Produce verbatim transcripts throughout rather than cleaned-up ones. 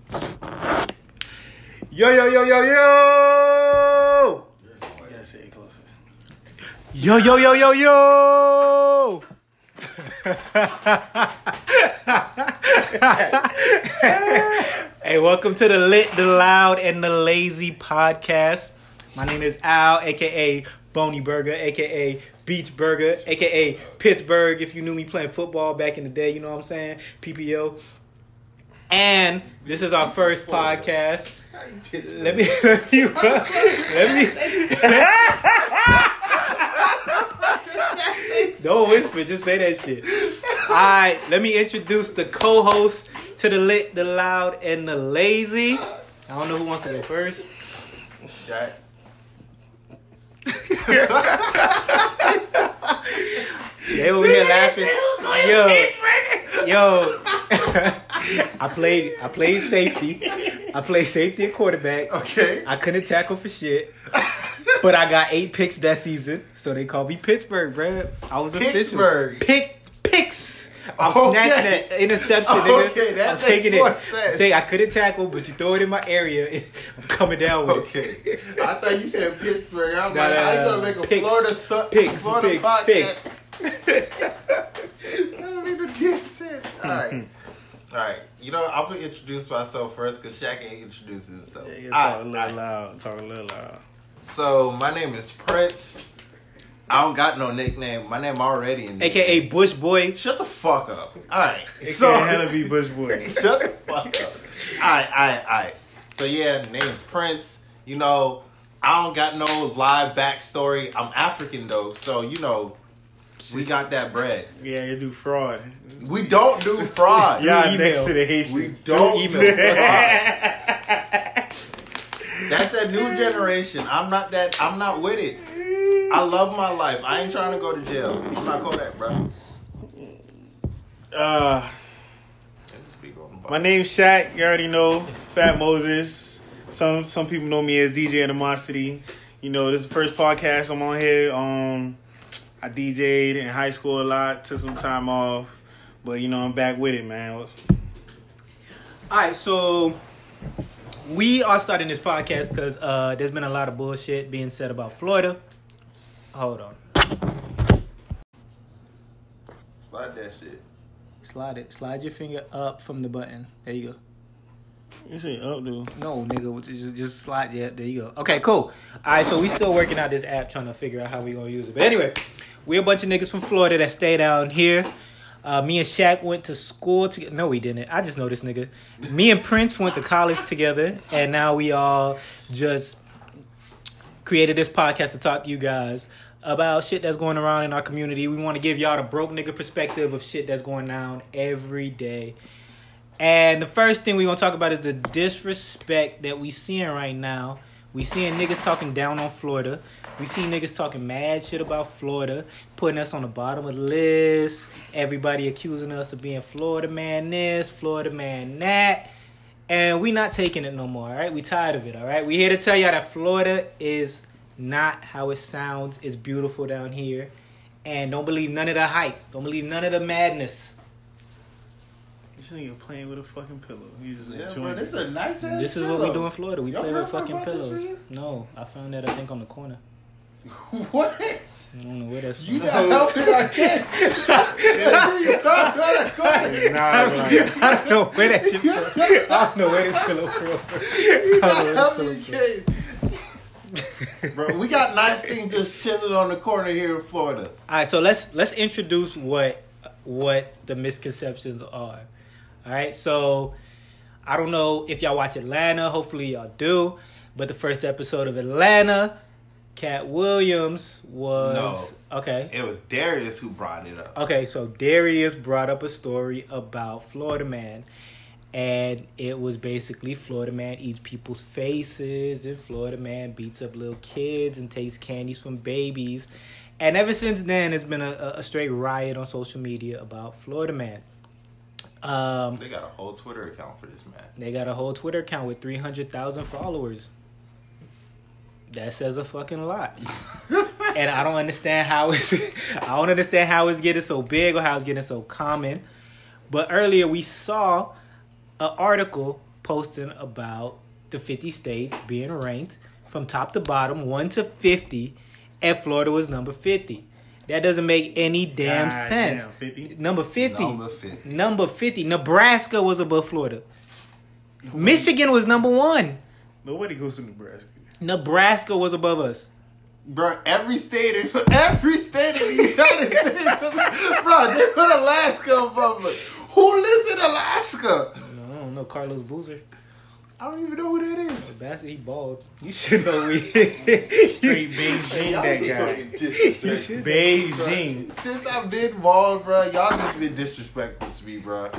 Yo, yo, yo, yo, yo! Yes, say it closer. Yo, yo, yo, yo, yo! Hey, welcome to the Lit, the Loud, and the Lazy podcast. My name is Al, a k a. Boney Burger, a k a. Beach Burger, a k a. Pittsburgh. If you knew me playing football back in the day, you know what I'm saying? P P O. And this is our first podcast. Let me, let me, let me. Don't whisper, just say that shit. All right, let me introduce the co-host to the Lit, the Loud, and the Lazy. I don't know who wants to go first. Shaq. They over here laughing. Yo, yo. I played. I played safety. I played safety and quarterback. Okay. I couldn't tackle for shit, but I got eight picks that season, so they called me Pittsburgh, bro. I was official. Pittsburgh. Pick picks. I'm Okay. snatching that interception, nigga. Okay, that I'm makes taking more it. sense. Say I couldn't tackle, but you throw it in my area. I'm coming down with it. Okay. I thought you said Pittsburgh. I'm Nah, like, nah, how you nah. gonna make a Picks. Florida su- Picks, Florida picks, podcast? picks. That don't even make sense. All right. All right. You know, I'm gonna introduce myself first because Shaq ain't introducing himself. Yeah, you All talk a right, little all right. loud. Talk a little loud. So my name is Prince. I don't got no nickname. My name already a A nickname. K A Bush Boy. Shut the fuck up. All right. It So can't hella be Bush Boy. shut the fuck up. All right, all right, all right. So yeah, name's Prince. You know, I don't got no live backstory. I'm African though, so you know, we got that bread. Yeah, you do fraud. We don't do fraud. Y'all email. next to the We Haitians. don't email. do fraud. That's that new generation. I'm not that. I'm not with it. I love my life. I ain't trying to go to jail. I'm not Kodak, bro. Uh, my name's Shaq. You already know. Fat Moses. Some some people know me as D J Animosity. You know, this is the first podcast I'm on here. Um, I D J'd in high school a lot. Took some time off. But, you know, I'm back with it, man. All right, so we are starting this podcast because uh, there's been a lot of bullshit being said about Florida. Hold on. Slide that shit. Slide it. Slide your finger up from the button. There you go. You say up, dude. No, nigga, just, just slide. Yeah, there you go. Okay, cool. All right, so we still working out this app, trying to figure out how we gonna use it. But anyway, we a bunch of niggas from Florida that stay down here. Uh, me and Shaq went to school together. No, we didn't. I just know this nigga. Me and Prince went to college together, and now we all just created this podcast to talk to you guys about shit that's going around in our community. We want to give y'all the broke nigga perspective of shit that's going down every day. And the first thing we gonna talk about is the disrespect that we seeing right now. We seeing niggas talking down on Florida. We see niggas talking mad shit about Florida, putting us on the bottom of the list. Everybody accusing us of being Florida man this, Florida man that. And we not taking it no more, all right? We tired of it, all right? We here to tell y'all that Florida is not how it sounds. It's beautiful down here. And don't believe none of the hype. Don't believe none of the madness. This nigga playing with a fucking pillow. He's just Yeah, enjoying bro, this it. is a nice ass This is pillow. what we do in Florida. We Y'all play with never fucking bought this for pillows. you? No, I found that, I think, on the corner. What? I don't know where that's from. You not helping our kid. You found that corner. Nah, like, I don't know where that shit from. I don't know where this pillow from. You I not don't know helping where your this kid. Bro, we got nice things just chilling on the corner here in Florida. All right, so let's let's introduce what what the misconceptions are. All right, so I don't know if y'all watch Atlanta. Hopefully y'all do. But the first episode of Atlanta, Cat Williams was No. okay. It was Darius who brought it up. Okay, so Darius brought up a story about Florida Man, and it was basically Florida Man eats people's faces, and Florida Man beats up little kids and takes candies from babies. And ever since then, it's been a, a straight riot on social media about Florida Man. Um, They got a whole Twitter account for this man. they got a whole Twitter account with three hundred thousand followers. That says a fucking lot. And I don't understand how it's I don't understand how it's getting so big or how it's getting so common. But earlier we saw an article posting about the fifty states being ranked from top to bottom, one to fifty, and Florida was number fifty. That doesn't make any damn God sense. Damn, fifty? Number fifty. Number fifty. Number fifty. Nebraska was above Florida. Michigan was number one. Nobody goes to Nebraska. Nebraska was above us. Bro, every state, in, every state in the United States, bro, they put Alaska above us. Who lives in Alaska? No, I don't know. Carlos Boozer. I don't even know who that is. Nebraska, he bald. You should know we. Straight Beijing, Y'all that just guy. fucking disrespectful. Beijing. Since I've been bald, bro, y'all just been disrespectful to me, bro.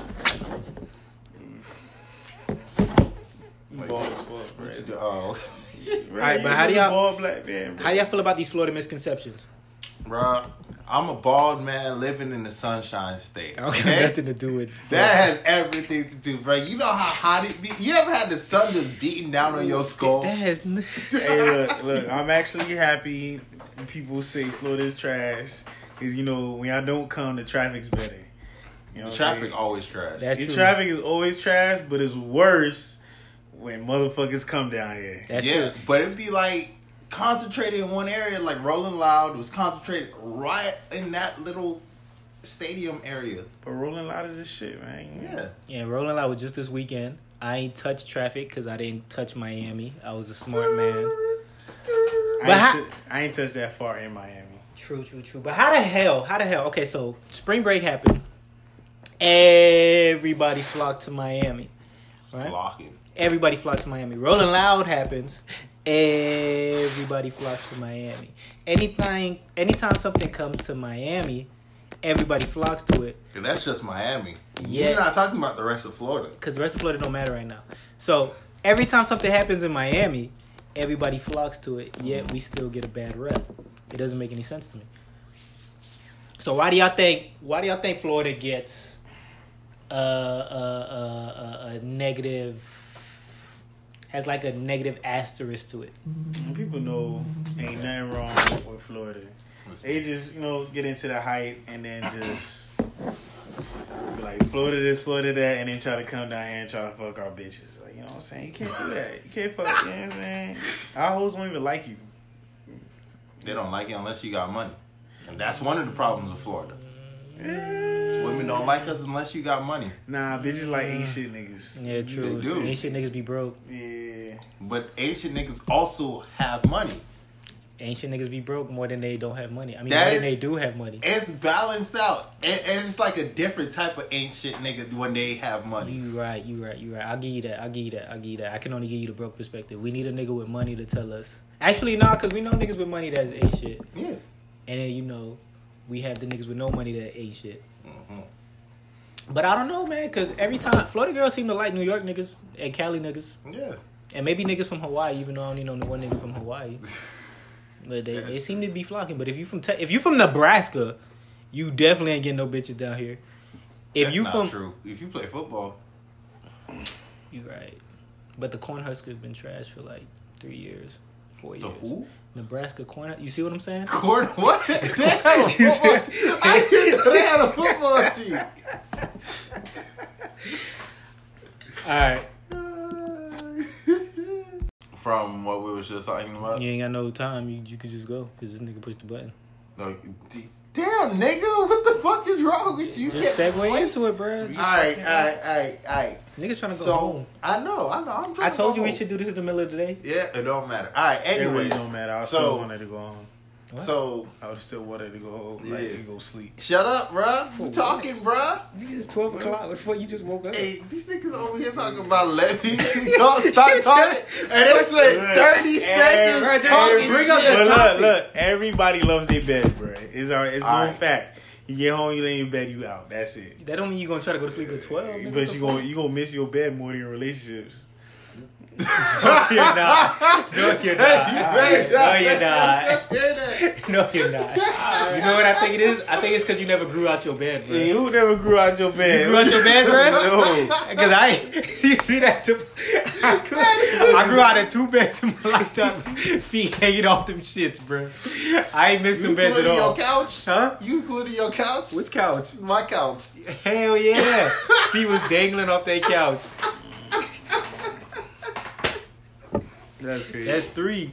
Bald as fuck, bro. Oh, Right, but how do y'all- bald black man, bro. How do y'all feel about these Florida misconceptions? bro, I'm a bald man living in the Sunshine State. I don't got Okay? nothing to do with That has everything to do, bro. You know how hot it be? You ever had the sun just beating down on your skull? That has. n- Hey, look, look, I'm actually happy when people say Florida's trash. Because, you know, when y'all don't come, the traffic's better. You know what I'm Traffic saying? always trash. That's Your true. traffic is always trash, but it's worse when motherfuckers come down here. That's yeah, true. but it'd be like concentrated in one area, like Rolling Loud was concentrated right in that little stadium area. But Rolling Loud is this shit, man. Yeah. Yeah, Rolling Loud was just this weekend. I ain't touched traffic because I didn't touch Miami. I was a smart man. I, But ain't how- t- I ain't touched that far in Miami. True, true, true. But how the hell? How the hell? Okay, so spring break happened. Everybody flocked to Miami. Right? Flocking. Everybody flocked to Miami. Rolling Loud happens. Everybody flocks to Miami. Anything, anytime something comes to Miami, everybody flocks to it. And that's just Miami. Yeah. You're not talking about the rest of Florida. Because the rest of Florida don't matter right now. So every time something happens in Miami, everybody flocks to it. Yet we still get a bad rep. It doesn't make any sense to me. So why do y'all think? Why do y'all think Florida gets a, a, a, a, a negative? Has like a negative asterisk to it. And people know ain't nothing wrong with Florida. They just, you know, get into the hype and then just be like, Florida this, Florida that, and then try to come down here and try to fuck our bitches. Like, you know what I'm saying? You can't do that. You can't fuck, you know what I'm saying? Our hoes don't even like you. They don't like it unless you got money. And that's one of the problems with Florida. Eh. Women don't like us unless you got money. Nah, bitches like ain't shit niggas. Yeah, true. They do. Ain't shit niggas be broke. Yeah. But Asian niggas also have money. Ancient niggas be broke more than they don't have money. I mean, That more is- than they do have money. It's balanced out. And, and it's like a different type of ancient nigga when they have money. You right, you right, you right. I'll give you that. I'll give you that. I'll give you that. I can only give you the broke perspective. We need a nigga with money to tell us. Actually, nah, because we know niggas with money that's ain't shit. Yeah. And then, you know, we have the niggas with no money that ain't shit. Mm-hmm. But I don't know, man, because every time, Florida girls seem to like New York niggas and Cali niggas. Yeah. And maybe niggas from Hawaii, even though I only know one nigga from Hawaii. But they, they seem to be flocking. But if you from te- if you from Nebraska, you definitely ain't getting no bitches down here. If That's you not from true. If you play football, you right. But the Cornhuskers been trash for like three years, four the years. who? Nebraska Corn. You see what I'm saying? Corn what? They have a football team. I didn't know they had a football team. All right. From what we were just talking about. You ain't got no time. You you could just go because this nigga pushed the button. No, d- damn, nigga, what the fuck is wrong with you? Just Can't segue play- into it, bro. All right, all right, all right, all right. Nigga trying to go So home. I know, I know. I'm trying I to told go you we home. should do this in the middle of the day. Yeah, it don't matter. All right. It really Anyways, don't matter. I so- still wanted to go home. What? so I would still wanted to go home. Like, Yeah. and go sleep. shut up, bruh. We what? talking, bruh. Nigga, it's twelve o'clock before you just woke up. Hey, these niggas over here talking about let me talk, start talking, and they spent thirty seconds Right, talking. bring up shit. the But topic. look, look, everybody loves their bed, bro. It's our, it's All known right. fact. You get home, you lay in your bed, you out. That's it. That don't mean you gonna try to go to sleep at twelve. Nigga. What But the you fuck? gonna you gonna miss your bed more than your relationships. No, you're not. No, you're not. Hey, No, you're not. hear that? No, you're not. You know what I think it is? I think it's because you never grew out your bed, bro. Yeah, who never grew out your bed? You grew out your bed, bro? No. Because I, you see that? Too, I, grew, I grew out of two beds in my lifetime. Feet hanging off them shits, bro. I ain't missed You them beds at including all. your couch? Huh? You including your couch? Which couch? My couch. Hell yeah. Feet was dangling off that couch. That's crazy. That's three.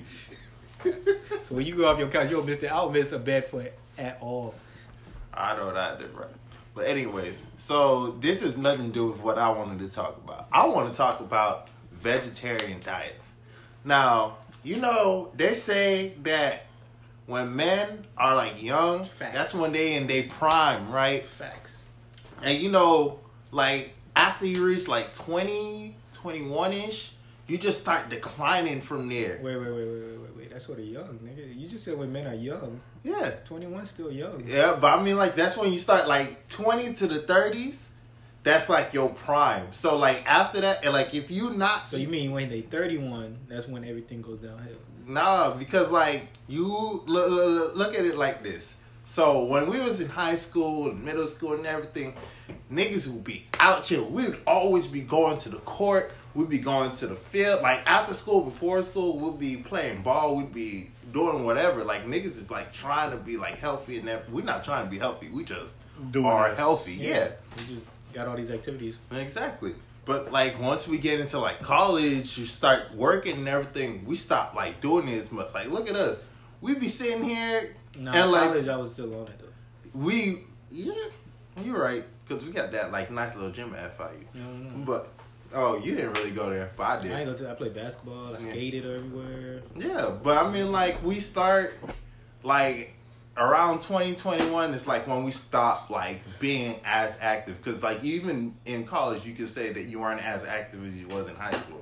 So when you go off your couch, you don't miss it. I don't miss a bed foot at all. I know that did right. But anyways, so this has nothing to do with what I wanted to talk about. I want to talk about vegetarian diets. Now, you know, they say that when men are like young, Facts. that's when they in their prime, right? Facts. And you know, like after you reach like twenty, twenty-one-ish, you just start declining from there. Wait, wait, wait, wait, wait, wait, wait. That's sort of young, nigga. You just said when men are young. Yeah. twenty-one's still young. Yeah, but I mean, like, that's when you start, like, twenty to the thirties, that's, like, your prime. So, like, after that, and, like, if you not... So you mean when they thirty-one, that's when everything goes downhill? Nah, because, like, you look, look, look at it like this. So, when we was in high school and middle school and everything, niggas would be out here. We would always be going to the court. We'd be going to the field. Like, after school, before school, we'd be playing ball. We'd be doing whatever. Like, niggas is, like, trying to be, like, healthy and everything. We're not trying to be healthy. We just Doing are this. healthy. Yeah. We just got all these activities. Exactly. But, like, once we get into, like, college, you start working and everything, we stop, like, doing this much. Like, look at us. We be sitting here Nah, and, like, college, I was still on it, though. we, yeah, you're right. Because we got that, like, nice little gym at F I U. Mm-hmm. But, oh, you didn't really go there, but I did. I ain't go to. I played basketball. I Yeah. skated everywhere. Yeah, but I mean, like, we start, like, around twenty twenty-one is, like, when we stop, like, being as active. Because, like, even in college, you could say that you weren't as active as you was in high school.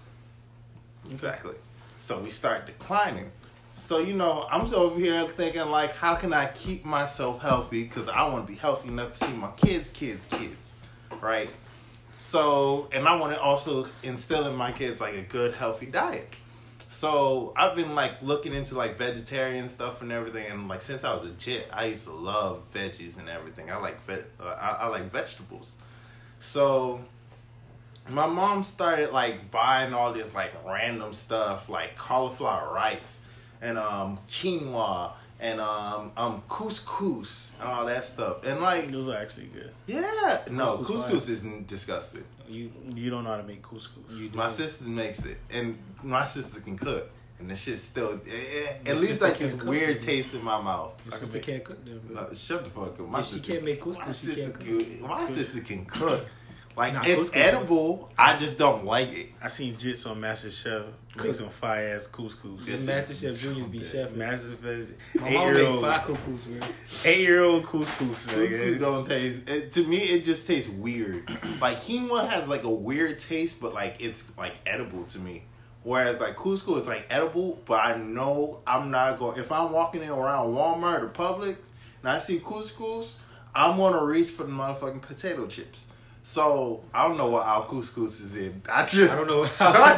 Exactly. So we start declining. So, you know, I'm just over here thinking, like, how can I keep myself healthy? Because I want to be healthy enough to see my kids, kids, kids, right? So, and I want to also instill in my kids, like, a good, healthy diet. So, I've been, like, looking into, like, vegetarian stuff and everything. And, like, since I was a kid, I used to love veggies and everything. I like ve- uh, I, I like vegetables. So, my mom started, like, buying all this, like, random stuff, like cauliflower rice and um, quinoa and um, um, couscous and all that stuff. And, like, Those are actually good. yeah. No, Couscous couscous is disgusting. You, You don't know how to make couscous. you do. My sister makes it, and my sister can cook, and the shit's still eh, eh, Your at least sister like can't this cook, weird dude. taste in my mouth. Your I can sister make- can't cook them. Bro. No, shut the fuck up. My If she sister can't make couscous, My she sister can't cook. can- My sister can cook. Like, Nah, it's couscous- edible. I just don't like it. I seen Jits on Master Chef make some fire ass couscous. Yeah. Master Chef Juniors be chef. Master Chef, My eight mom year make old, five couscous, bro. eight year old couscous. Couscous nigga. don't taste. It, to me, it just tastes weird. Like, quinoa has like a weird taste, but like it's like edible to me. Whereas like couscous is like edible, but I know I'm not going. If I'm walking in around Walmart or Publix and I see couscous, I'm gonna reach for the motherfucking potato chips. So I don't know what our couscous is in. I just I don't know I,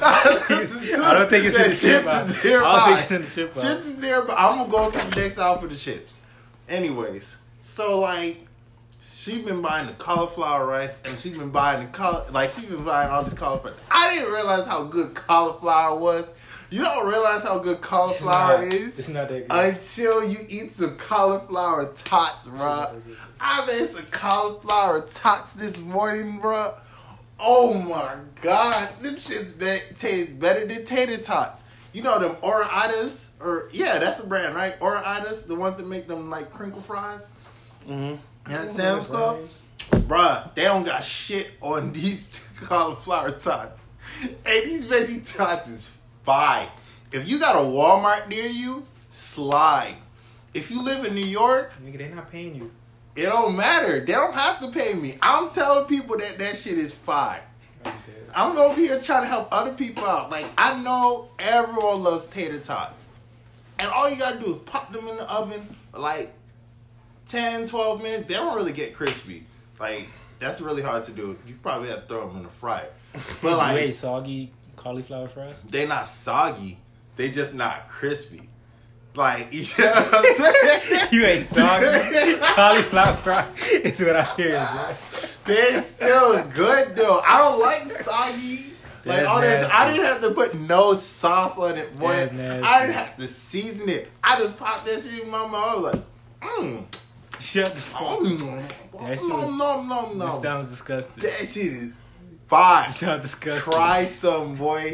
I don't think it's in the chip aisle. Chips is I nearby. don't think it's in the chip aisle. Chips is nearby. I'm gonna go to the next aisle for the chips. Anyways, so like she been buying the cauliflower rice and she been buying the caul like she been buying all this cauliflower. I didn't realize how good cauliflower was. You don't realize how good cauliflower It's not- is It's not that good. until you eat some cauliflower tots, bro. I made some cauliflower tots this morning, bro. Oh my god, them shits be- taste better than tater tots. You know them Ora-Itas, or yeah, that's a brand, right? Ora-Itas, the ones that make them like crinkle fries. Mm-hmm. And Sam's Club, bruh, they don't got shit on these cauliflower tots. Hey, these veggie tots is fine. If you got a Walmart near you, slide. If you live in New York, Nigga, they not paying you. it don't matter. They don't have to pay me. I'm telling people that that shit is fine. I'm dead. I'm over here trying to help other people out. Like, I know everyone loves tater tots. And all you gotta do is pop them in the oven for like ten, twelve minutes. They don't really get crispy. Like, that's really hard to do. You probably have to throw them in the fryer. But You like, ate soggy cauliflower fries? they're not soggy. They just not crispy. Like, you know what I'm saying? You ate soggy cauliflower fries? Is what I'm hearing, bro. They're still good though. I don't like soggy. Like That's all this, nasty. I didn't have to put no sauce on it, boy. That's nasty. I didn't have to season it. I just popped that shit in my mouth. I was like, mmm, Shut the fuck up. mmm, That shit no, was- no, no, This no. sounds disgusting. That shit is fire. This sounds disgusting. Try some, boy.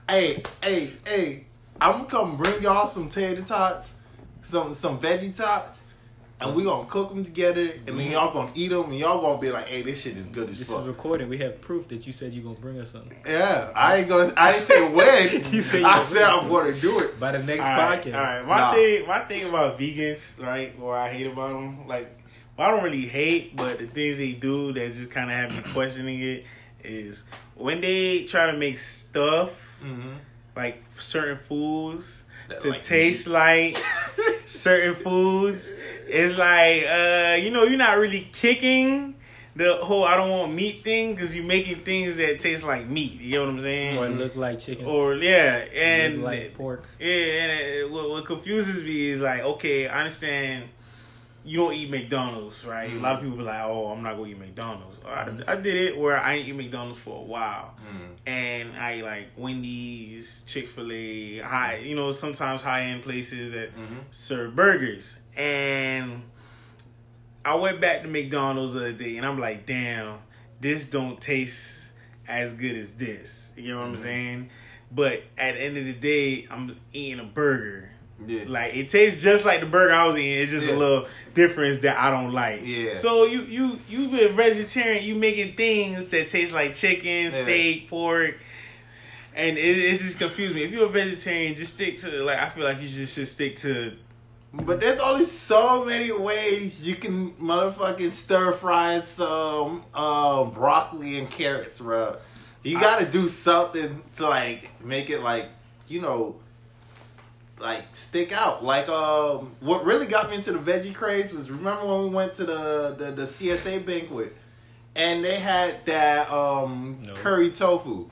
hey, hey, hey, I'm gonna come bring y'all some tater tots, some some veggie tots, and we gonna cook them together, and then Mm-hmm. y'all gonna eat them, and y'all gonna be like, hey, this shit is good as This fuck. is recorded. We have proof that you said you're gonna bring us something. Yeah, I ain't gonna. I didn't say when. You said you I gonna said bring I'm gonna do it. By the next All right, podcast. all right. My Nah. thing, my thing about vegans, right? Or I hate about them, like, well, I don't really hate, but the things they do that just kind of have me questioning it is when they try to make stuff Mm-hmm. like certain foods That to like taste like certain foods. It's like, uh, you know, you're not really kicking the whole I don't want meat thing because you're making things that taste like meat. You know what I'm saying? Or look like chicken. Or yeah, look and like pork. yeah, and it, what, what confuses me is like, okay, I understand you don't eat McDonald's, right? Mm. A lot of people be like, oh, I'm not gonna eat McDonald's. Mm. I, I did it where I ain't eat McDonald's for a while, Mm. and I ate like Wendy's, Chick-fil-A, high, you know, sometimes high end places that Mm-hmm. serve burgers, and I went back to McDonald's the other day, and I'm like, damn, this don't taste as good as this. You know what Mm-hmm. I'm saying? But at the end of the day, I'm eating a burger. Yeah. Like it tastes just like the burger I was eating. It's just Yeah. a little difference that I don't like. Yeah. So you you you be a vegetarian. You making things that taste like chicken, steak, pork, and it, it just confused me. If you're a vegetarian, just stick to like I feel like you just should stick to. But there's only so many ways you can motherfucking stir fry some um, broccoli and carrots, bro. You gotta do something to like make it like, you know, like stick out. Like um, what really got me into the veggie craze was remember when we went to the the, the C S A banquet and they had that um No. curry tofu.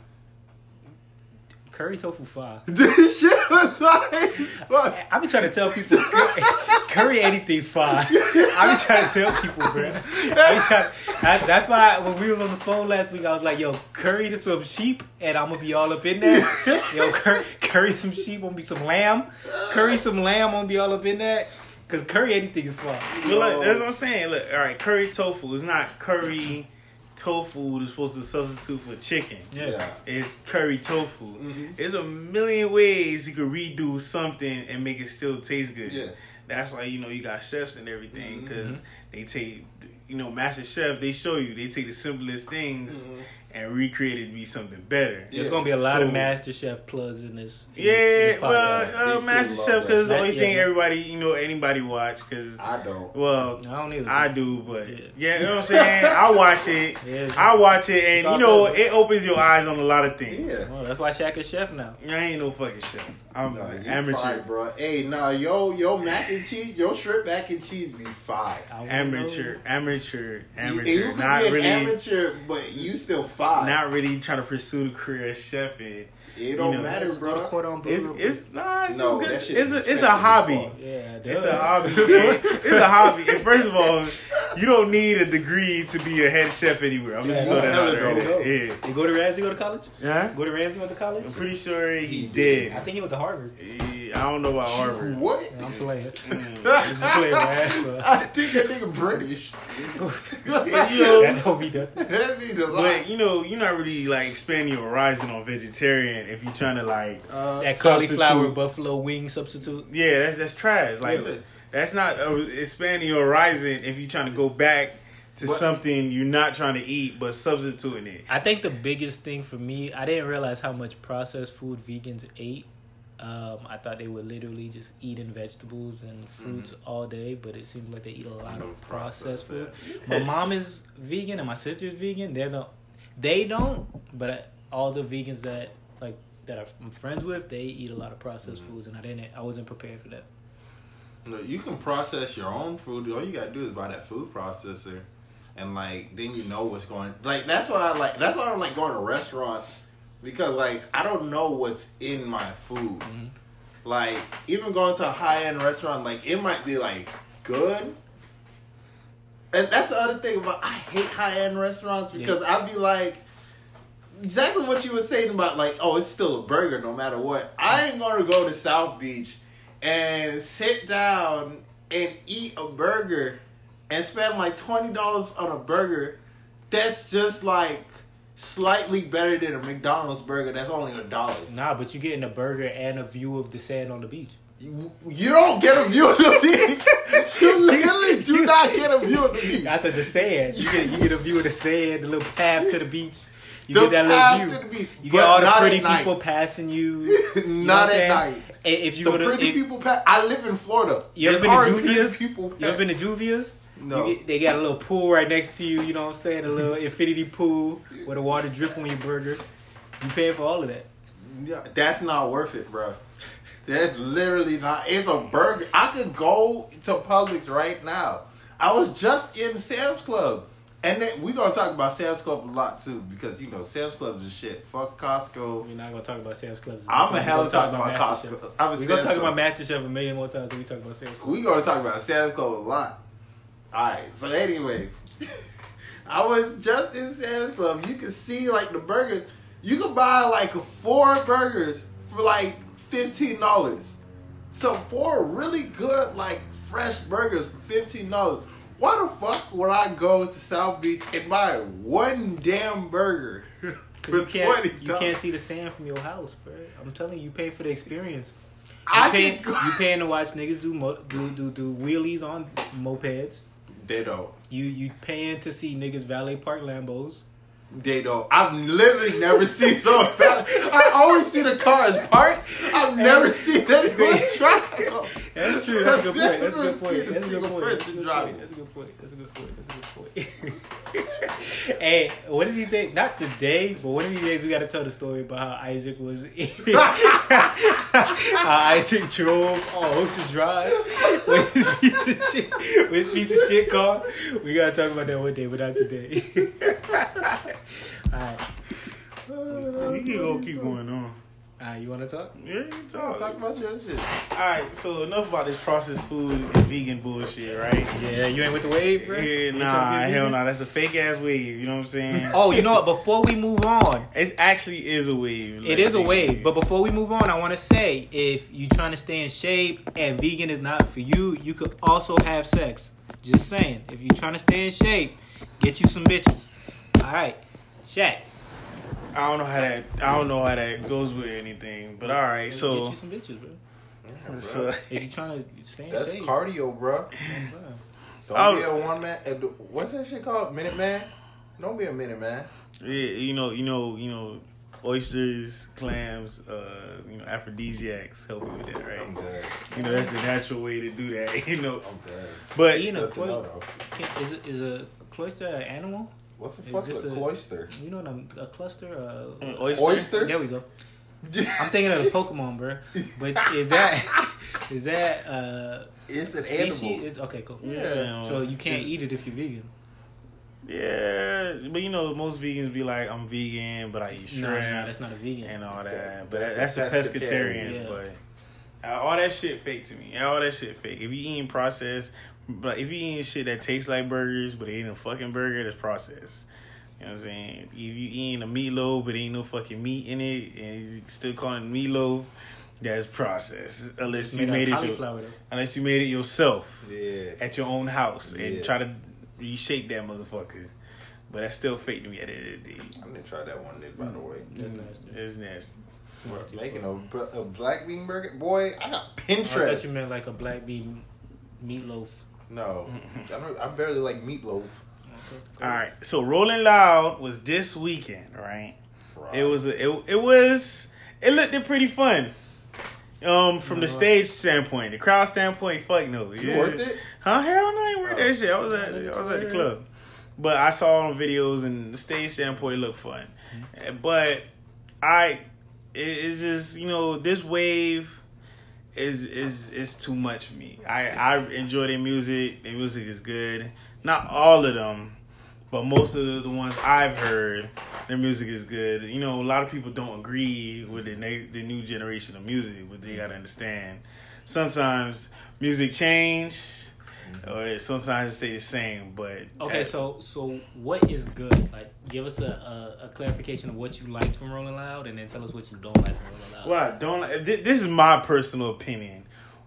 Curry tofu fire. This shit was like, fuck. I be trying to tell people curry, curry anything fire. I be trying to tell people, bro. I be trying, I, that's why when we was on the phone last week, I was like, "Yo, curry to some sheep, and I'm gonna be all up in there. Yo, curry, curry some sheep, gonna be some lamb. Curry some lamb, gonna be all up in that. Cause curry anything is fire. But look, that's what I'm saying. Look, all right, curry tofu is not curry tofu that's supposed to substitute for chicken. Yeah. It's curry tofu. Mm-hmm. There's a million ways you could redo something and make it still taste good. Yeah. That's why, you know, you got chefs and everything because Mm-hmm. they take, you know, Master Chef, they show you, they take the simplest things Mhm. and recreate it to be something better. Yeah. There's gonna be a lot So- of Master Chef plugs in this. In Yeah, this, in this well, podcast. uh, They Master still Chef love because the that. only Yeah, thing yeah. everybody, you know, anybody watch because, I don't. well, I don't either. I do, but Yeah. yeah, you know what I'm saying? I watch it. Yeah, I watch it, It's and all you know, good. it opens your eyes on a lot of things. Yeah. Well, that's why Shaq is chef now. I ain't no fucking chef. I'm Nah, an you amateur. fine, bro. Hey, nah, yo, yo, mac and cheese, your shrimp mac and cheese be fine. I wanna Amateur, know. amateur, amateur. You, you could not be an really, amateur, but you still fine. not really trying to pursue the career of chefing. it don't you know, matter, Go to bro. Cordon Bleu It's real quick. it's nah, it's No, just that good. shit It's is a it's expensive a as hobby. fuck. Yeah, it It's does. a hobby. it's a hobby. And first of all, you don't need a degree to be a head chef anywhere. I'm just Yeah, throw that hell out no. there. Yeah. You go to Ramsey, go to college? Yeah. Go to Ramsey, went to college? I'm pretty sure he, He did. I think he went to Harvard. Yeah, I don't know about Harvard. What? I'm playing. Mm. I'm playing my ass off. I think that nigga British. You know, That don't be nothing. That be the lie. but you know, you're not really like expanding your horizon on vegetarian if you're trying to like, Uh, That cauliflower substitute. buffalo wing substitute. yeah, that's that's trash. Like Yeah. that's not uh, expanding your horizon if you're trying to go back to What? something you're not trying to eat but substituting it. I think the biggest thing for me, I didn't realize how much processed food vegans ate. Um, I thought they were literally just eating vegetables and fruits all day, but it seems like they eat a lot of processed food. My mom is vegan and my sister's vegan. They're the, they don't, but I, all the vegans that like that I'm friends with, they eat a lot of processed foods, and I didn't. I wasn't prepared for that. No, you can process your own food. All you gotta do is buy that food processor, and like then you know what's going. Like that's what I like. That's why I don't like going to restaurants because like I don't know what's in my food. Mm-hmm. Like even going to a high end restaurant, like it might be like good. And that's the other thing about I hate high end restaurants because I'd be like exactly what you were saying about like, oh, it's still a burger no matter what. I ain't gonna go to South Beach and sit down and eat a burger and spend like twenty dollars on a burger that's just like slightly better than a McDonald's burger that's only a dollar. Nah, but you getting a burger and a view of the sand on the beach. You, you don't get a view of the beach. You literally do not get a view of the beach. I said the sand. You get you get a view of the sand, the little path to the beach. You The get that path little to view. the beach, You but get all the not pretty at night. people passing you. you know Not what I'm at saying? night. And if you The go to, pretty if, people pass. I live in Florida. you ever There's been to already pretty Juvia's? people You ever been to Juvia's? No. You get, they got a little pool right next to you. You know what I'm saying? A little infinity pool where the water drip on your burger. You paying for all of that. Yeah, that's not worth it, bro. That's literally not. It's a burger. I could go to Publix right now. I was just in Sam's Club. And then we're going to talk about Sam's Club a lot, too. Because, you know, Sam's Club is shit. Fuck Costco. We're not gonna talk about Sam's Club. I'm a hell We're of gonna talk about MasterChef. Costco. I'm a We're gonna Sam's talk Club. about MasterChef a million more times than we talk about Sam's Club. We're going to talk about Sam's Club a lot. Alright, so anyways. I was just in Sam's Club. You can see, like, the burgers. You can buy, like, four burgers for, like, fifteen dollars. So, four really good, like, fresh burgers for fifteen dollars. Why the fuck would I go to South Beach and buy one damn burger for You can't, twenty you dollars? can't see the sand from your house, bro. I'm telling you, you pay for the experience. You I paying, can go- you paying to watch niggas do mo- do, do do wheelies on mopeds. They don't. You you paying to see niggas valet park Lambos. They don't. I've literally never seen someone. I always see the cars parked. I've never seen anyone drive. That's true. That's a good point. That's a good I've never point. seen a That's a good single point. That's a person good driving. point. That's a good point. That's a good point. That's a good point. Hey, one of these days, not today, but one of these days, we got to tell the story about how Isaac was, how Isaac drove on Ocean Drive with his piece of shit, with his piece of shit car. We got to talk about that one day, but not today. All right. We can go keep going on. All right, you want to talk? Yeah, you can Talk, talk. talk about your shit. Alright, so enough about this processed food and vegan bullshit, right? Yeah, you ain't with the wave, bro? Yeah, You nah, trying to be hell vegan? nah. That's a fake ass wave. You know what I'm saying? Oh, you know what? Before we move on, It actually is a wave. it is a wave. But before we move on, I want to say, if you trying to stay in shape and vegan is not for you, you could also have sex. Just saying. If you trying to stay in shape, get you some bitches. All right, Shaq. I don't know how that. I don't know how that goes with anything. But all right, get so you some bitches, bro. so If you trying to stay in That's shape, cardio, bro. you know what Don't Oh. be a one man. uh, What's that shit called? Minute man. Don't be a minute man. yeah, you know, you know, you know, oysters, clams, uh, you know, aphrodisiacs help you with that, right? I'm dead. You know, that's the natural way to do that. You know, I'm dead. but I'm saying? Eating a That's a cloy- no-no. can- is, it- is a cloister an animal? What's the Is fuck this is a a- cloister? You know what I'm, a cluster? Uh, An oyster? Oyster? There we go. I'm thinking of the Pokemon, bro. But is that is that uh It's an species? animal. It's, okay, cool. Yeah. So you can't eat it if you're vegan. Yeah, but you know, most vegans be like, I'm vegan, but I eat No, shrimp no, that's not a vegan. and all that. Okay. But that, that's a That's pescatarian. pescatarian. But uh, all that shit fake to me. All that shit fake. If you eating processed, but if you eating shit that tastes like burgers, but it ain't a fucking burger, that's processed. You know what I'm saying? If you eating a meatloaf, but ain't no fucking meat in it, and you still calling it meatloaf, that's processed. Unless you Made out made of it, your, cauliflower, though. unless you made it yourself Yeah. at your own house Yeah. and try to reshape that motherfucker. But that's still fake to me at the end of the day. I'm gonna try that one day, by the way. That's nasty. It's nasty. Bro, making a, br- a black bean burger, boy. I got I thought you Pinterest. meant like a black bean meatloaf. No, I, don't, I barely like meatloaf. Okay, cool. All right, so Rolling Loud was this weekend, right? It was a, it, it was it looked pretty fun. Um, from the stage standpoint, the crowd standpoint, fuck no. You Yeah. worked it? Huh? Hell no, I ain't worked Oh. that shit. I was at I was at the club, but I saw on videos and the stage standpoint looked fun. But I, it, it's just you know this wave is is is too much for me. I I enjoy their music. Their music is good. Not all of them, but most of the, the ones I've heard, their music is good. You know, a lot of people don't agree with the na- the new generation of music, but they gotta understand. Sometimes music change, or sometimes it stay the same. But Okay, uh, so so what is good? Like, give us a, a, a clarification of what you liked from Rolling Loud, and then tell us what you don't like from Rolling Loud. what I don't like, thi- this is my personal opinion.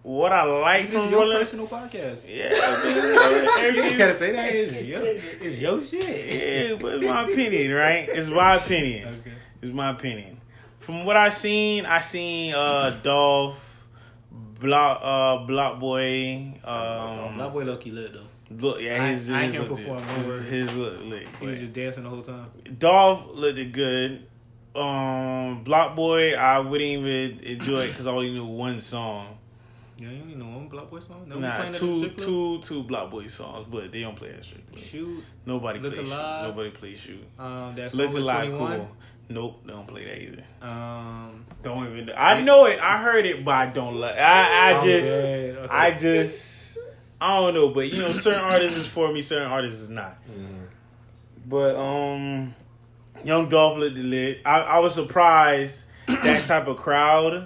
what I like This is from your Rolling. personal podcast. Yeah, You gotta say that. It's your, it's your shit. yeah, but it's my opinion, right? It's my opinion. Okay. It's my opinion. From what I seen, I seen uh Dolph, Block, uh, Block Boy. Um, Block Boy low-key lit, though. Look, yeah, his, I- I his hear him look perform lit. over- His, his look lit. He was but- just dancing the whole time. Dolph looked good. Um, Block Boy, I wouldn't even enjoy it because I only knew one song. Yeah, you only know one Block Boy song? No, Nah, playing that two, strip club? two, two Block Boy songs, but they don't play that strip club. Shoot. Nobody Look plays shoot. Alive. Nobody plays shoot. Um, that song Look with Alive, twenty-one. cool. Nope, they don't play that either. Um, Don't even. I know it. I heard it, but I don't like. I, I I'm just, good. Okay. I just, I don't know. But you know, certain artists is for me, certain artists is not. Mm-hmm. But um, Young Dolph looked lit. I, I was surprised that type of crowd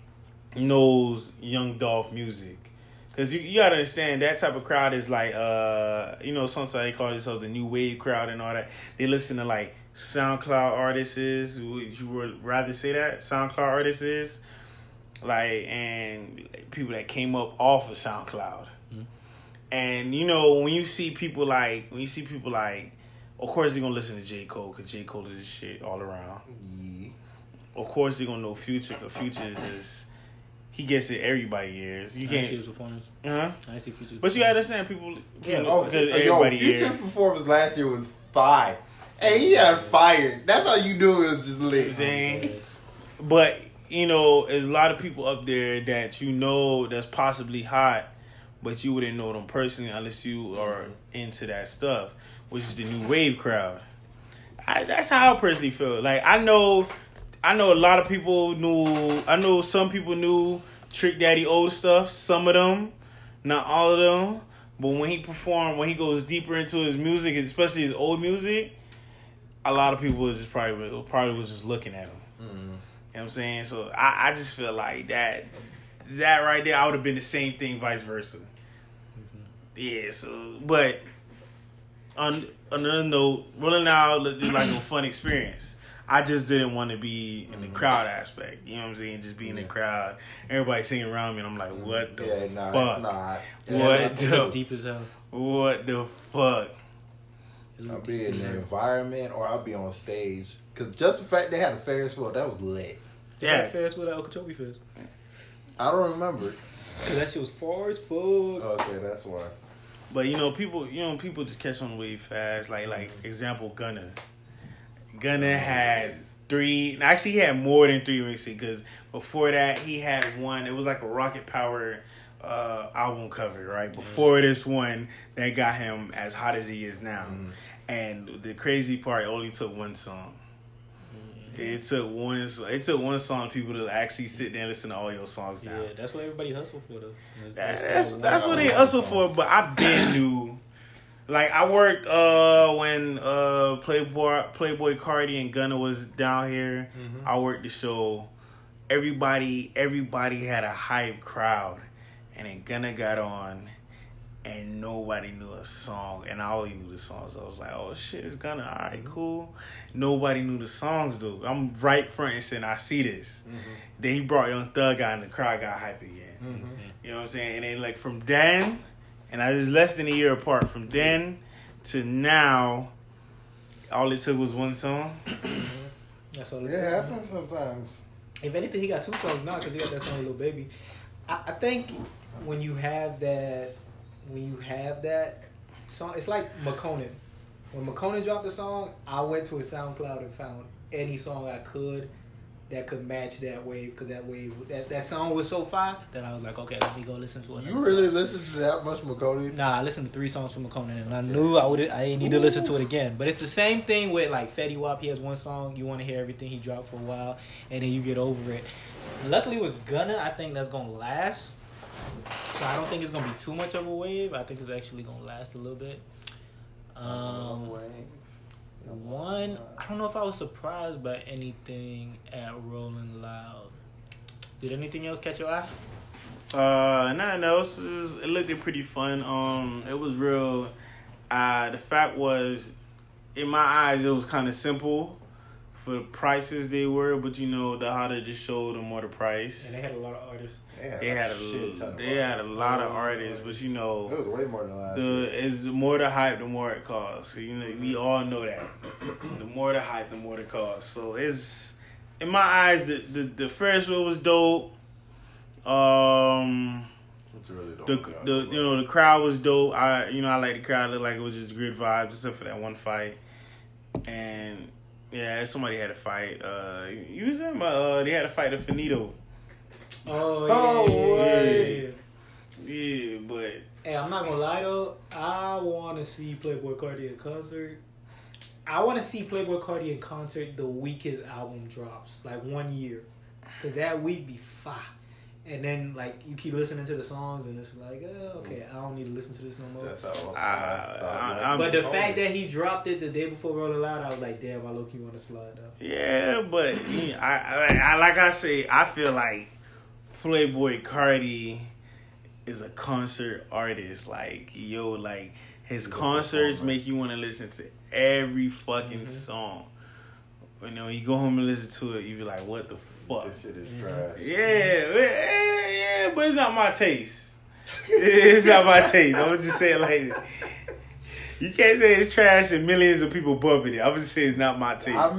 knows Young Dolph music. Cause you, you gotta understand that type of crowd is like uh you know sometimes they call themselves the new wave crowd and all that. They listen to like SoundCloud artists. Would you would rather say that SoundCloud artists like and people that came up off of SoundCloud. Mm-hmm. And you know when you see people like when you see people like, of course they're gonna listen to J. Cole because J. Cole is this shit all around. Yeah. Of course they're gonna know Future because Future is just, he gets it everybody ears. You I didn't see can't. his performance. Uh-huh. I didn't see Future's But you gotta performance. understand people. Yeah. people Oh, because yo, everybody Future's here. performance last year was fire. Hey, he had fire. That's how you knew it was just You know what lit. I'm saying? But you know, there's a lot of people up there that you know that's possibly hot, but you wouldn't know them personally unless you are into that stuff, which is the new wave crowd. I, that's how I personally feel. Like I know, I know a lot of people knew. I know some people knew Trick Daddy old stuff. Some of them, not all of them. But when he performed, when he goes deeper into his music, especially his old music, a lot of people was just probably probably was just looking at him. Mm-hmm. You know what I'm saying? So I, I just feel like that that right there, I would have been the same thing, vice versa. Mm-hmm. Yeah. So, but on, on another note, Rolling Out looked like a fun experience. I just didn't want to be in the crowd aspect. You know what I'm saying? Just be in the crowd, everybody singing around me, and I'm like, what the Yeah, nah, fuck? nah. What the Deep as hell. what the fuck? I'll be in the environment or I'll be on stage. Because just the fact they had a Ferris wheel, that was lit. Yeah. Yeah. Ferris with Okeechobee Fest. I don't remember. Cause that shit was far as fuck. Okay, that's why. But you know, people, you know, people just catch on the wave fast. Like, like example, Gunna. Gunna had three. Actually, he had more than three mixes because before that, he had one. It was like a Rocket Power uh, album cover, right? Before this one, that got him as hot as he is now. Mm-hmm. And the crazy part, it only took one song. It took one. It took one song for people to actually sit there and listen to all your songs now. Yeah, that's what everybody hustle for though. That's, That's for that's, one that's what song. they hustle for. But I been knew, like I worked uh when uh Playboy Playboy Cardi and Gunna was down here. Mm-hmm. I worked the show. Everybody everybody had a hype crowd, and then Gunna got on, and nobody knew a song, and I only knew the songs. I was like, oh shit, it's Gunna. All right, cool. Nobody knew the songs though. I'm right front and center. I see this. Mm-hmm. Then he brought Young Thug out, and the crowd got hype again. Mm-hmm. You know what I'm saying? And then like from then, and I was less than a year apart. From then to now, all it took was one song. That's all it It took. happens sometimes. If anything, he got two songs now because he got that song with Lil Baby. I, I think when you have that, when you have that song, it's like McConan. When McConan dropped the song, I went to his SoundCloud and found any song I could that could match that wave because that wave, that, that song was so fire that I was like, okay, let me go listen to it. You really listen to that much Makodi? Nah, I listened to three songs from McConan and I knew I would I didn't need to listen to it again. But it's the same thing with like Fetty Wap. He has one song, you want to hear everything he dropped for a while, and then you get over it. Luckily with Gunna, I think that's gonna last. So I don't think it's gonna be too much of a wave. I think it's actually gonna last a little bit. Um, one, I don't know if I was surprised by anything at Rolling Loud. Did anything else catch your eye? Uh, nothing else. It, was, it looked pretty fun. Um, it was real. Uh, the fact was, in my eyes, it was kind of simple for the prices they were, but you know the how they just showed them more the price. And they had a lot of artists. They had, They had a shit ton of they had a artists. lot of artists, but you It know was way more than last the year. is the more the hype, the more it costs. So, you know we all know that. The more the hype, the more the cost. So it's in my eyes the the, the Ferris wheel was dope. Um. Really don't The know. the you know the crowd was dope. I you know I like the crowd. It looked like it was just good vibes except for that one fight. And yeah, somebody had a fight. Uh, you was in my uh, they had a fight at Finito. Oh, yeah. Oh, yeah, way. yeah. Yeah, but Hey, I'm not gonna lie though. I want to see Playboi Carti in concert. I want to see Playboi Carti in concert the week his album drops, like one year, cause that week be fire. And then like you keep listening to the songs and it's like, oh, okay, I don't need to listen to this no more. That's how Uh, I, I'm- But the fact that he dropped it the day before Rolling Loud, I was like, damn, I low key want to slide down. yeah, but yeah, I, I I like I say I feel like Playboi Carti is a concert artist. Like yo, like his He's a concerts performer. make you want to listen to every fucking Mhm. song. And then when you go home and listen to it, you be like, what the fuck? This shit is Mhm. trash. Yeah, yeah, yeah, but it's not my taste. It's not my taste. I would just say it like that. You can't say it's trash and millions of people bumping it. I would just say it's not my taste. I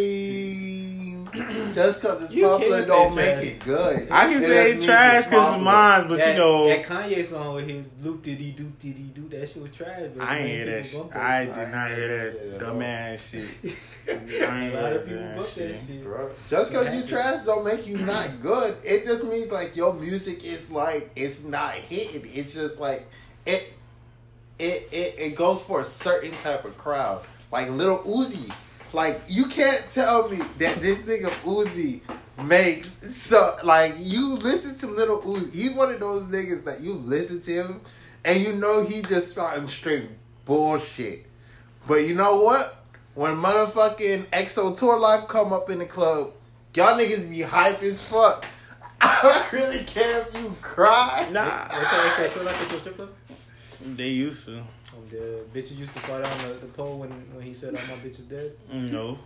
mean, just because it's You popular can't say don't trash. make it good. I can It say doesn't it's mean trash it's because it's popular. mine, but that, you know, that Kanye song with his loop diddy doop diddy doo, that shit was trash. But I ain't many hear that people shit. bump I shit. did not hear that Yeah, dumbass shit. I ain't A lot hear of people that bump that shit. shit. Bro, just because you trash don't make you not good. It just means like your music is like it's not hitting. It's just like it it it, it goes for a certain type of crowd. Like Lil Uzi. Like you can't tell me that this nigga Uzi makes so like you listen to Lil Uzi. He's one of those niggas that you listen to him and you know he just spouting straight bullshit. But you know what? When motherfucking X O Tour Life come up in the club, y'all niggas be hype as fuck. I don't really care if you cry. Nah, What time is that? Twelve at your strip club? they used to. Oh, the bitches used to fall down the, the pole when, when he said, "All my bitches dead." No,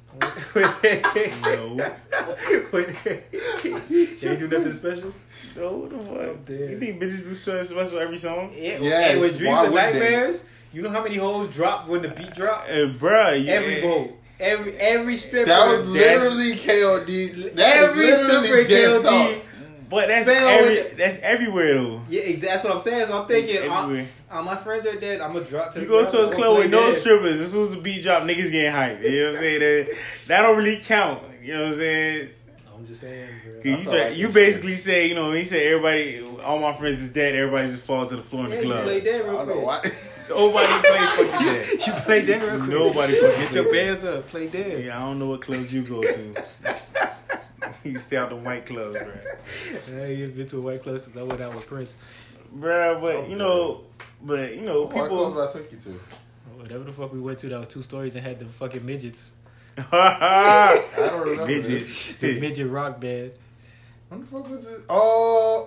no. no, They ain't do nothing special. no. What the fuck? I'm dead. You think bitches do something special every song? Yeah, Yes, hey, with Dreams why and wouldn't they? Nightmares, you know how many hoes drop when the beat drop? Hey, bruh, you, Every boat, every every stripper. That was That's- literally K O D. That every is stripper literally in K O dead talk. D. But that's Fell every with the- that's everywhere though. Yeah, exactly. That's what I'm saying. So I'm thinking, Everywhere. all, all my friends are dead. I'm gonna drop to You the go ground, to a I'm club gonna with play no dead. strippers, as soon as the beat drop, niggas getting hyped. You know what I'm saying? That, that don't really count. You know what I'm saying? I'm just saying, bro. 'Cause You, I thought try, I you said basically say, you know, he said everybody, all my friends is dead, everybody just falls to the floor in Yeah, the you club. play dead I real don't know quick. why. Nobody play fucking dead. You play dead real quick. Nobody fucking Get your play bands up. Play dead. dead. Yeah, I don't know what clubs you go to. You stay out the white clubs, bro. Yeah, you've been to a white club since I went out with Prince. Bruh, but you know, but you know, What club people. I took you to? Whatever the fuck we went to, that was two stories and had the fucking midgets. I don't remember. Midget. This. The midget rock band. What the fuck was this? Oh.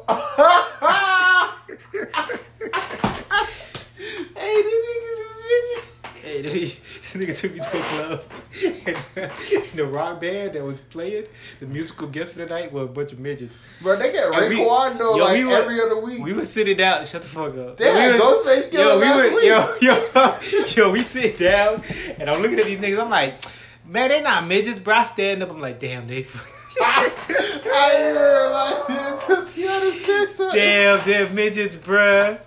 Hey, these niggas is midget. Hey, this nigga took me to a club. And the rock band that was playing, the musical guest for the night, were a bunch of midgets. Bro, they get And we- Raekwon though yo, like we were- every other week. We was sitting down. Shut the fuck up. They had we was- Ghostface Killer Yo, we last were, week. yo, yo, yo, we sit down, and I'm looking at these niggas. I'm like, man, they not midgets, bro. I stand up. I'm like, damn, they. I didn't realize this. Tiana said something. Damn, they're midgets, bruh.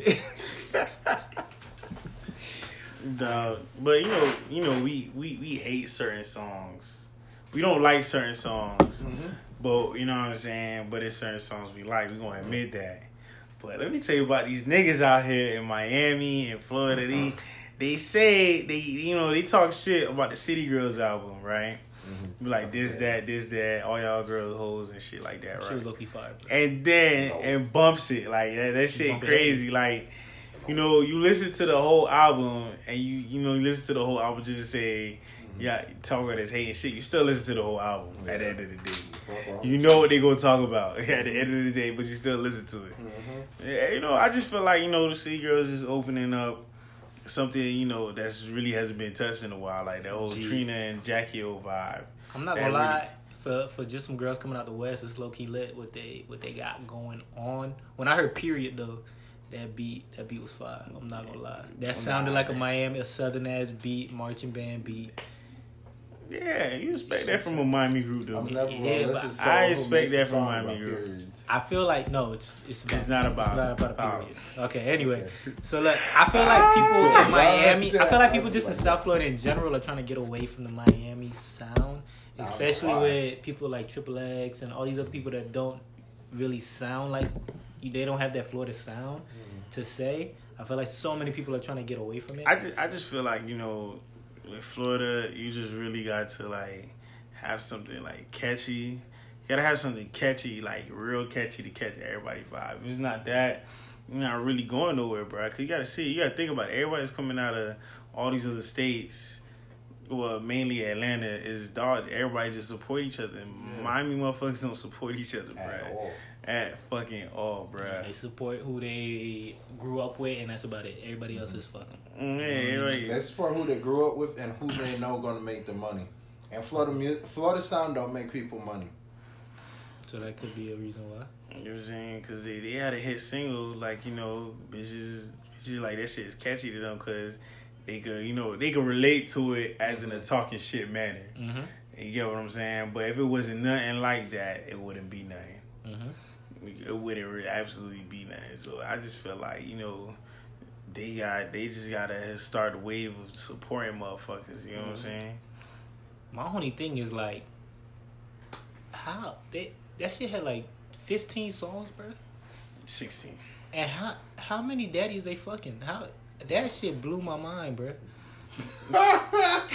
Dog. But you know, you know, we, we, we hate certain songs. We don't like certain songs. Mm-hmm. But you know what I'm saying? But it's certain songs we like. We gonna admit that. But let me tell you about these niggas out here in Miami and Florida. They they say they you know, they talk shit about the City Girls album, right? Mm-hmm. Be like this, that, this, that, all y'all girls hoes and shit like that, She right? was low-key fire. And then No. and bumps it like that. That shit Bump it. crazy. Like, you know, you listen to the whole album and you you know you listen to the whole album just to say, yeah, talk about this hate and shit. You still listen to the whole album at the end of the day. You know what they gonna talk about at the end of the day, but you still listen to it. Mm-hmm. Yeah, you know, I just feel like you know the City Girls is opening up something, you know, that's really hasn't been touched in a while, like that whole Gee. Trina and Jackie O vibe. I'm not gonna that lie, really... for for just some girls coming out the West, it's low key lit what they what they got going on. When I heard Period though, that beat that beat was fire. I'm not gonna lie. That sounded like a Miami, a southern ass beat, marching band beat. Yeah, you expect that from a Miami group though. Never, yeah, but I expect that from a Miami group. Periods. I feel like no, it's it's, about, it's not about it's not about a period. Oh. Okay, anyway, okay. So look, I feel like people in Miami, I feel like people just in South Florida in general are trying to get away from the Miami sound, especially with people like Triple X and all these other people that don't really sound like they don't have that Florida sound mm. to say. I feel like so many people are trying to get away from it. I just I just feel like, you know, with Florida, you just really got to like have something like catchy. You gotta have something catchy, like real catchy to catch everybody's vibe. If it's not that, you're not really going nowhere, bro. Cause you gotta see, you gotta think about it. Everybody's coming out of all these other states. Well, mainly Atlanta is dog. Everybody just support each other. Yeah. Miami motherfuckers don't support each other, bro. At all. At fucking all, bro. Yeah, they support who they grew up with, and that's about it. Everybody else is fucking. Mm, yeah, right. They support who they grew up with and who they know gonna make the money. And Florida music, Florida sound don't make people money. So that could be a reason why. You know what I'm saying? Because they, they had a hit single, like, you know, bitches, bitches like that shit is catchy to them because they could, you know, they could relate to it as in a talking shit manner. Mm-hmm. You get what I'm saying? But if it wasn't nothing like that, it wouldn't be nothing. Mm-hmm. It wouldn't really absolutely be nothing. So I just feel like, you know, they got, they just got to start a wave of supporting motherfuckers. You know mm-hmm. what I'm saying? My only thing is, like, how they... That shit had like fifteen songs, bro. Sixteen. And how how many daddies they fucking? How that shit blew my mind, bro. I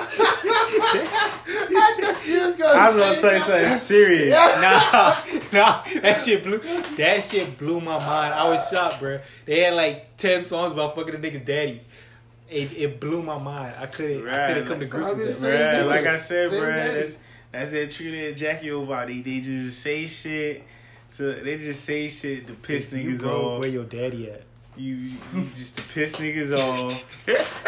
was gonna say something serious. Nah, nah, that shit blew that shit blew my mind. I was shocked, bro. They had like ten songs about fucking the nigga's daddy. It it blew my mind. I couldn't right, I couldn't come like, to grips with that. Right, like I said, bro. That's, that's that Trina and Jackie over. They, they just say shit. To, they just say shit to piss if niggas broke, off. Where your daddy at? You, you just to piss niggas off.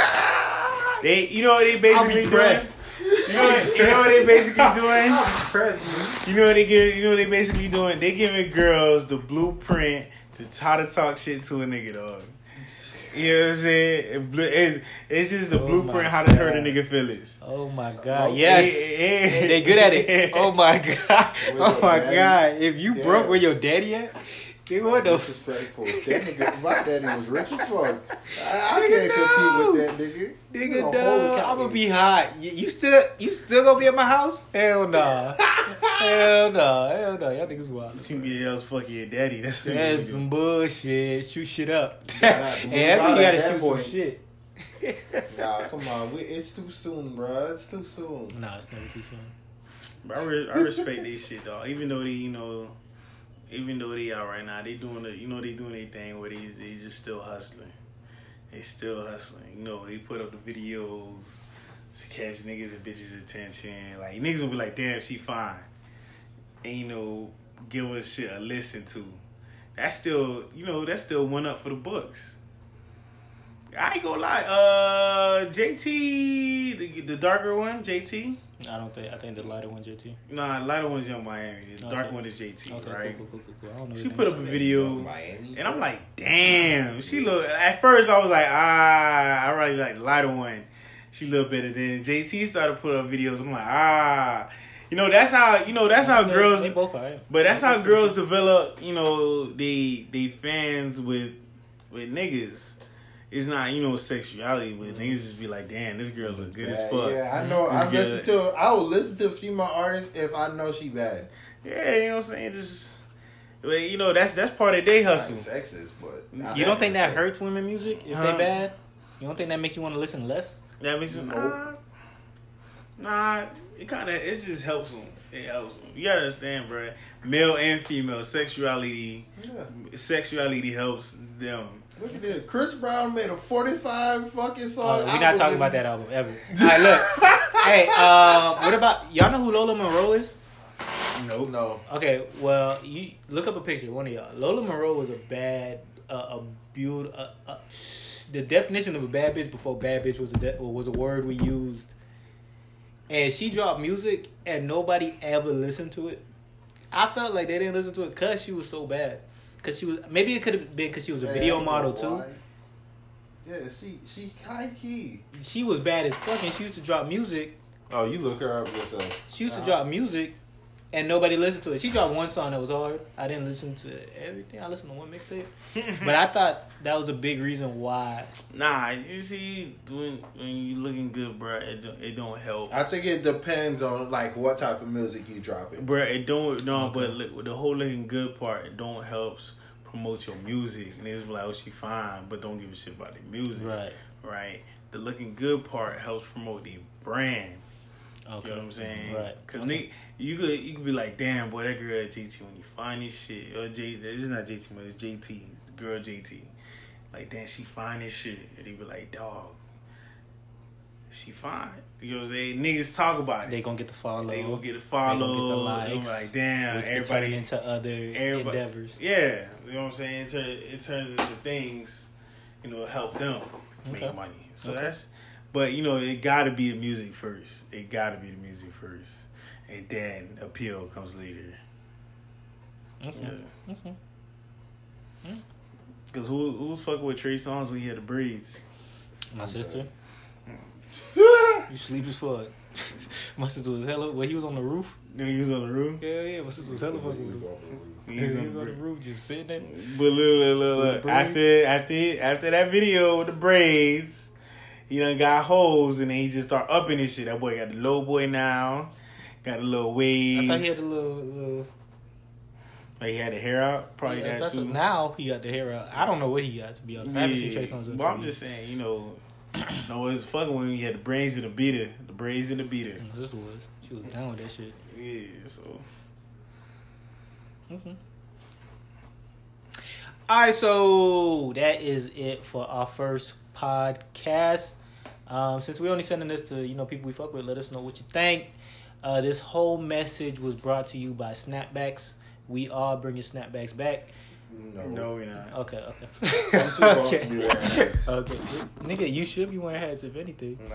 They, you know what they basically doing? You know, what, you know what they basically doing? You know what they give? You know what they basically doing? They giving girls the blueprint to how to talk shit to a nigga, dog. You know what I'm saying? It's, it's just the oh blueprint how to hurt a nigga feelings. Oh my god! Yes, yeah, yeah. They good at it. Oh my god! Oh my god! If you yeah. broke where your daddy at, then what the f- That nigga, my daddy was rich as fuck. I, I can't no. compete with that nigga. Nigga, no, I'm gonna be hot. You, you still, you still gonna be at my house? Hell nah. Hell no, hell no, y'all niggas wild. You can be else fucking your daddy. That's, That's some bullshit. Shoot shit up. And that's when you gotta shoot some shit. Nah, come on, we, it's too soon, bro. It's too soon. Nah, it's never too soon. But I, re- I respect they shit, dog. Even though they, you know, even though they out right now, they doing the, you know, they doing their thing where they they just still hustling. They still hustling. You know, they put up the videos to catch niggas and bitches' attention. Like niggas will be like, damn, she fine. And, you know, give us shit a listen to. That's still, you know, that's still one up for the books. I ain't gonna lie. Uh, J T, the, the darker one, J T. I don't think. I think the lighter one, J T. Nah, the lighter one's Young Miami. The okay. dark one is J T, okay, right? Cool, cool, cool, cool. I don't know she put up a video, Miami, and I'm like, damn. She look. At first, I was like, ah, I really like the lighter one. She look better. Then J T started putting up videos. I'm like, ah. You know, that's how, you know, that's how they, girls, they both are, yeah. But that's how girls develop, you know, they they fans with with niggas. It's not, you know, sexuality, but niggas just be like, damn, this girl look good yeah, as fuck. Yeah, I know. I listen to, I will listen to a female artist if I know she bad. Yeah, you know what I'm saying? Just, you know, that's that's part of their hustle. Not sexist, but you don't think that hurts women music if huh? they bad? You don't think that makes you want to listen less? That makes you, nah, nah. It kind of, it just helps them. It helps them. You gotta understand, bro. Male and female sexuality, yeah. sexuality helps them. Look at this. Chris Brown made a forty-five fucking song. Uh, we're not talking about that album ever. All right, look. Hey, um, what about y'all know who Lola Monroe is? No, no. Okay, well, you look up a picture. One of y'all. Lola Monroe was a bad, uh, a beautiful. Uh, uh, the definition of a bad bitch before bad bitch was a de- was a word we used. And she dropped music and nobody ever listened to it. I felt like they didn't listen to it because she was so bad. Cause she was maybe it could have been because she was a Hey, video I know model too. why. Yeah, she she high key. She was bad as fuck, and she used to drop music. Oh, you look her up yourself. She used to Uh-huh. drop music, and nobody listened to it. She dropped one song that was hard. I didn't listen to everything. I listened to one mixtape, but I thought that was a big reason why. Nah, you see, when when you looking good, bro, it don't, it don't help. I think it depends on like what type of music you dropping. Bro, it don't no, Okay. but look, the whole looking good part, it don't helps promote your music. And it's like, oh, she fine, but don't give a shit about the music, Right. Right. The looking good part helps promote the brand. Okay. You know what I'm saying? Right. Cause Okay. nigga, you could you could be like, damn, boy, that girl at J T when you find this shit, or J, it's not J T, but it's J T, it's girl J T. Like, damn, she fine as shit, and he be like, dog, she fine. You know what I'm saying? Niggas talk about it. They gonna get the follow. They gonna get a They follow. gonna get the They likes, like, damn, which can everybody turn into other everybody- endeavors. Yeah, you know what I'm saying. It, turn, it turns into things, you know, help them make Okay. money. So Okay. that's, but you know, it got to be the music first. It got to be the music first, and then appeal comes later. Okay. Yeah. Okay. Cause who who's fucking with Trey Songz when he had the braids? My sister. You sleep as fuck. My sister was hella. Well, he was on the roof. Then he was on the roof. Yeah, yeah. My sister was hella He fucking. was with off him. the roof. He He was was on on the the roof. roof, just sitting there. But look, look, look, With look. the After after after that video with the braids, he done got hoes, and then he just start upping his shit. That boy got the low boy now, got a little I waves. thought he had a little, little. Like he had the hair out, probably Yeah, that that's too. what- now he got the hair out. I don't know what he got, to be honest. I haven't seen Trey Songz. But I'm just saying, you know, no, it's fucking when you had the brains in the beater, the braids in the beater. My sister was. She was down with that shit. Yeah, so Okay. All right, so that is it for our first podcast. Um, since we're only sending this to you know people we fuck with, let us know what you think. Uh, this whole message was brought to you by Snapbacks. We are bringing Snapbacks back. No. no, we're not. Okay, okay. I'm too old to okay. be wearing hats. Okay, nigga, you should be wearing hats if anything.